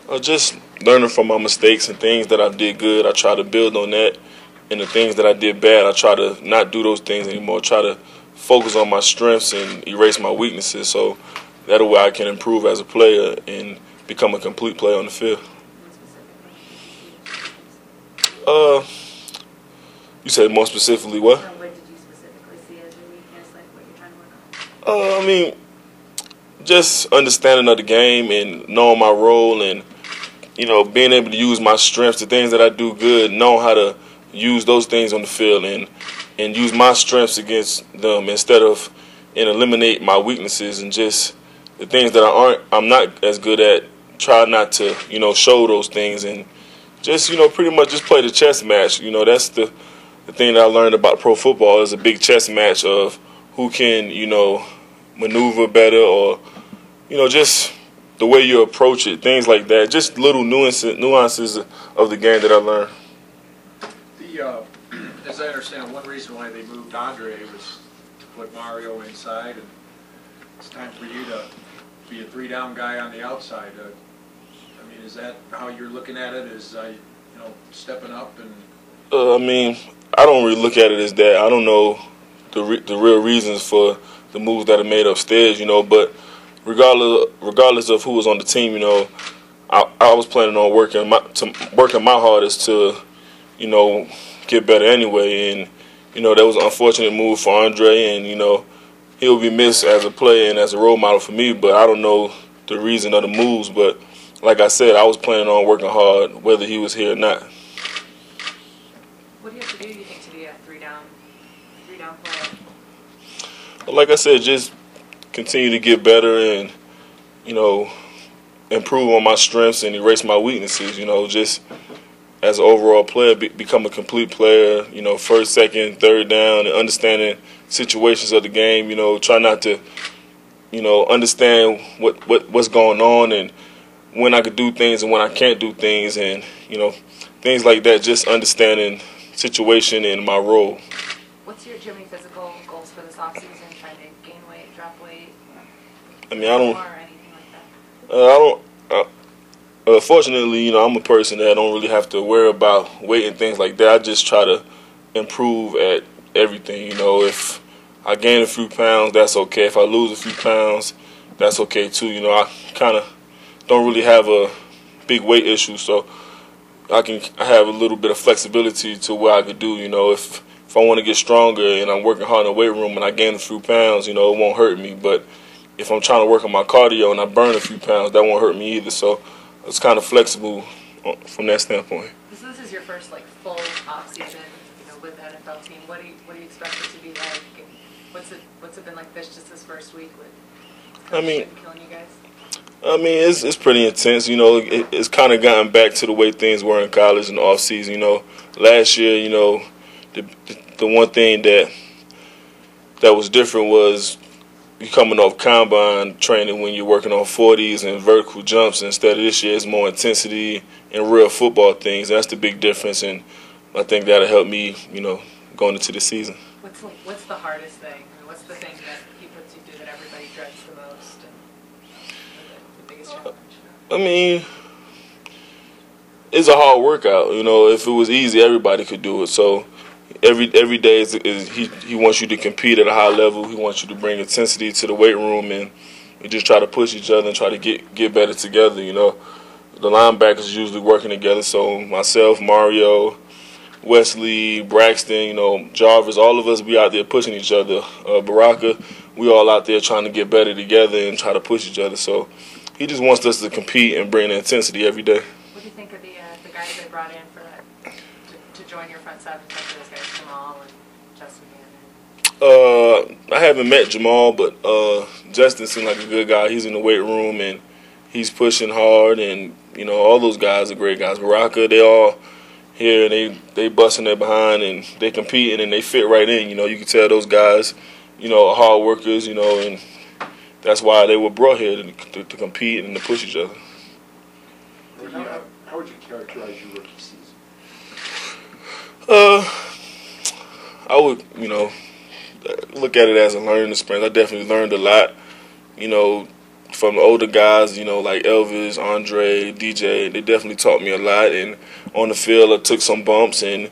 Just learning from my mistakes and things that I did good. I try to build on that, and the things that I did bad, I try to not do those things anymore. Try to focus on my strengths and erase my weaknesses, so that way I can improve as a player and become a complete player on the field. Uh, you said more specifically what? What did you specifically see as your weakness, like what you're trying to work on? I mean, just understanding of the game and knowing my role and, being able to use my strengths, the things that I do good, knowing how to use those things on the field and use my strengths against them instead of and eliminate my weaknesses and just the things that I'm not as good at, try not to, show those things and just, pretty much just play the chess match. That's the thing that I learned about pro football is a big chess match of who can, maneuver better or, just the way you approach it, things like that. Just little nuances of the game that I learned. As I understand, one reason why they moved Andre was to put Mario inside, and it's time for you to be a three-down guy on the outside. I mean, is that how you're looking at it? Is stepping up and? I don't really look at it as that. I don't know the real reasons for the moves that are made upstairs, but regardless of who was on the team, I was planning on working my hardest to, get better anyway. And, that was an unfortunate move for Andre, and, he'll be missed as a player and as a role model for me, but I don't know the reason of the moves. But like I said, I was planning on working hard whether he was here or not. What do you have to do you think to be a three-down player? Like I said, just continue to get better and, improve on my strengths and erase my weaknesses, just as an overall player, become a complete player, first, second, third down, and understanding situations of the game, try not to, understand what's going on and when I could do things and when I can't do things and, things like that, just understanding situation and my role. What's your Jimmy physical goals for this offseason? Trying to gain weight, drop weight? I don't. Or anything like that? Fortunately, I'm a person that I don't really have to worry about weight and things like that. I just try to improve at everything. If I gain a few pounds, that's okay. If I lose a few pounds, that's okay too. I kind of don't really have a big weight issue, so I have a little bit of flexibility to what I could do. If I want to get stronger and I'm working hard in the weight room and I gain a few pounds, it won't hurt me. But if I'm trying to work on my cardio and I burn a few pounds, that won't hurt me either. So it's kind of flexible from that standpoint. So this is your first full off season, with the NFL team. What do you expect it to be like? And what's it been like just this first week with killing you guys? It's pretty intense. It's kind of gotten back to the way things were in college in the off season. Last year, the one thing that was different was you coming off combine training when you're working on 40s and vertical jumps. Instead of this year, it's more intensity and real football things. That's the big difference, and I think that'll help me, going into the season. What's the hardest thing? What's the thing that he puts you through that everybody dreads the most? And the biggest challenge? It's a hard workout. If it was easy, everybody could do it. So every day he wants you to compete at a high level. He wants you to bring intensity to the weight room, and we just try to push each other and try to get better together. The linebackers usually working together. So myself, Mario, Wesley, Braxton, Jarvis, all of us, we out there pushing each other. Baraka, we all out there trying to get better together and try to push each other. So he just wants us to compete and bring the intensity every day. What do you think of the guys they brought in for that to join your front seven? Those guys, Jamal and Justin Gannon. I haven't met Jamal, but Justin seems like a good guy. He's in the weight room and he's pushing hard, and all those guys are great guys. Baraka, they all here and they busting their behind and they competing and they fit right in. You can tell those guys, are hard workers. And that's why they were brought here to compete and to push each other. How would you characterize your rookie season? I would, look at it as a learning experience. I definitely learned a lot, from the older guys, like Elvis, Andre, DJ. They definitely taught me a lot. And on the field, I took some bumps, and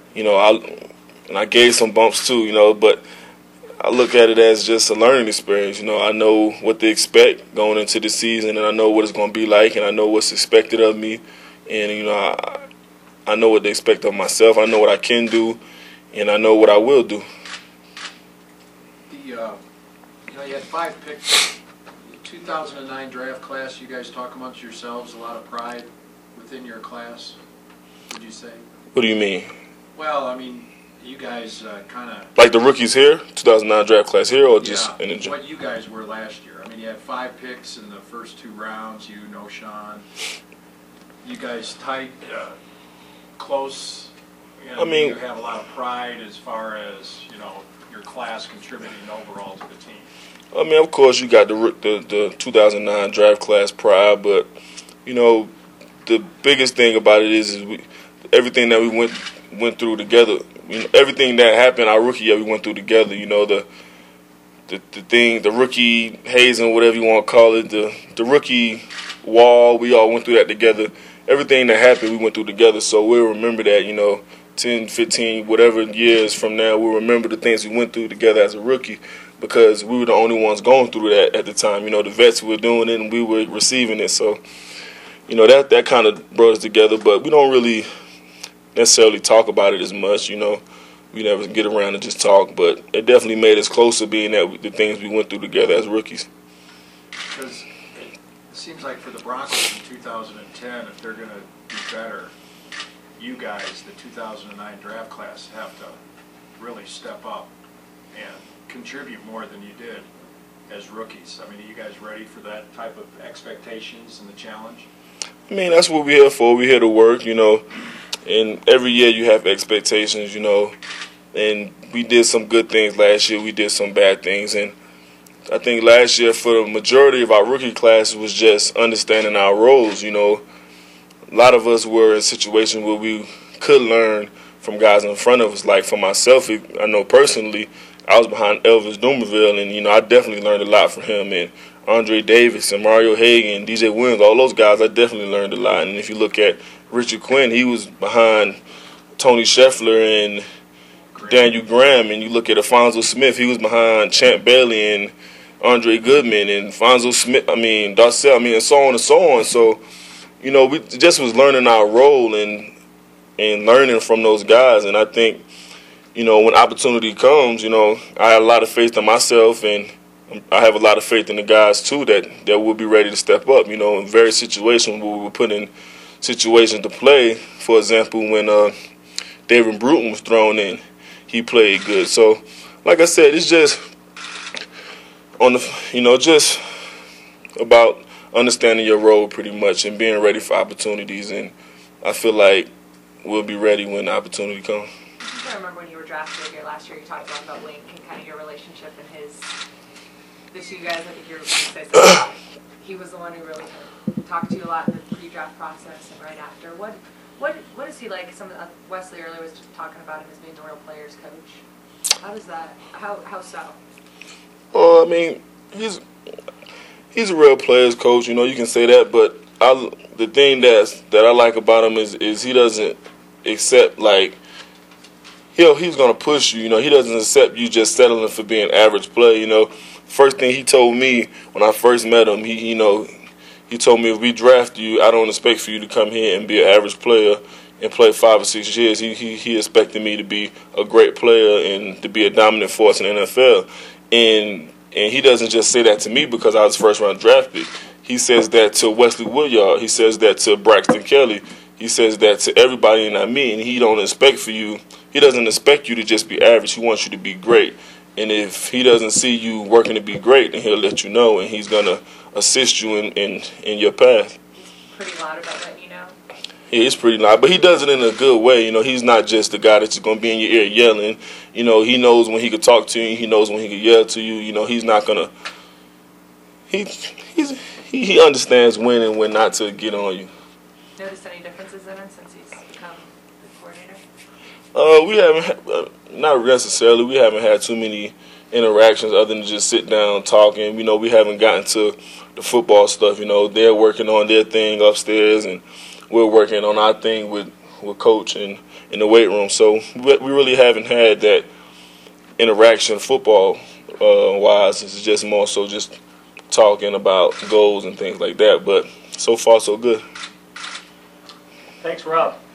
I gave some bumps too. But I look at it as just a learning experience. I know what to expect going into the season, and I know what it's going to be like, and I know what's expected of me, and I know what they expect of myself. I know what I can do, and I know what I will do. You had 5 picks. The 2009 draft class, you guys talk amongst yourselves, a lot of pride within your class, would you say? What do you mean? Well, I mean, you guys kind of... Like the rookies here, 2009 draft class here, or just in the what you guys were last year. I mean, you had 5 picks in the first 2 rounds, Sean. You guys tight, close. You have a lot of pride as far as, your class contributing overall to the team. I mean, of course, you got the 2009 draft class pride, but, the biggest thing about it is everything that we went through together. Everything that happened our rookie year, we went through together. The rookie hazing, whatever you want to call it, the rookie wall, we all went through that together. Everything that happened, we went through together. So we'll remember that, 10, 15, whatever years from now, we'll remember the things we went through together as a rookie, because we were the only ones going through that at the time. The vets were doing it and we were receiving it. So, that kind of brought us together, but we don't really necessarily talk about it as much. We never get around to just talk, but it definitely made us closer, being that the things we went through together as rookies. Because it seems like for the Broncos in 2010, if they're going to do better, you guys, the 2009 draft class, have to really step up and contribute more than you did as rookies. I mean, are you guys ready for that type of expectations and the challenge? I mean, that's what we're here for. We're here to work, and every year you have expectations, and we did some good things last year. We did some bad things, and I think last year for the majority of our rookie class was just understanding our roles. A lot of us were in situations where we could learn from guys in front of us. Like for myself, I know personally, I was behind Elvis Dumerville, and I definitely learned a lot from him, and Andre Davis and Mario Hagan, DJ Williams, all those guys, I definitely learned a lot. And if you look at Richard Quinn, he was behind Tony Scheffler and Daniel Graham, and you look at Alfonso Smith, he was behind Champ Bailey and Andre Goodman and Darcell, and so on and so on. So, we just was learning our role and learning from those guys. And I think, when opportunity comes, I have a lot of faith in myself, and I have a lot of faith in the guys too that will be ready to step up. In various situations where we were put in situations to play. For example, when David Bruton was thrown in, he played good. So, like I said, it's just just about understanding your role pretty much and being ready for opportunities. And I feel like we'll be ready when the opportunity comes. I remember when you were drafted here last year, you talked about Link and kind of your relationship and the 2 guys. I think you were going to say something. He was the one who really kind of talked to you a lot in the pre-draft process and right after. What is he like? Wesley earlier was just talking about him as being a real player's coach. How does that? How so? Well, I mean, he's a real player's coach. You can say that, but the thing that I like about him is he doesn't accept he's gonna push you. He doesn't accept you just settling for being average player. First thing he told me when I first met him, he told me, if we draft you, I don't expect for you to come here and be an average player and play 5 or 6 years. He expected me to be a great player and to be a dominant force in the NFL. And he doesn't just say that to me because I was first round draft pick. He says that to Wesley Woodyard. He says that to Braxton Kelly. He says that to everybody in me. And he doesn't expect you to just be average. He wants you to be great. And if he doesn't see you working to be great, then he'll let you know, and he's gonna assist you in your path. Pretty loud about letting you know. Yeah, he's pretty loud, but he does it in a good way. He's not just the guy that's going to be in your ear yelling. He knows when he could talk to you. He knows when he could yell to you. He's not gonna. He understands when and when not to get on you. Notice any differences in him since he's become coordinator? We haven't, not necessarily. We haven't had too many interactions other than just sit down talking. We haven't gotten to the football stuff. They're working on their thing upstairs, and we're working on our thing with coach and in the weight room. So we really haven't had that interaction football wise. It's just more so just talking about goals and things like that. But so far, so good. Thanks, Rob.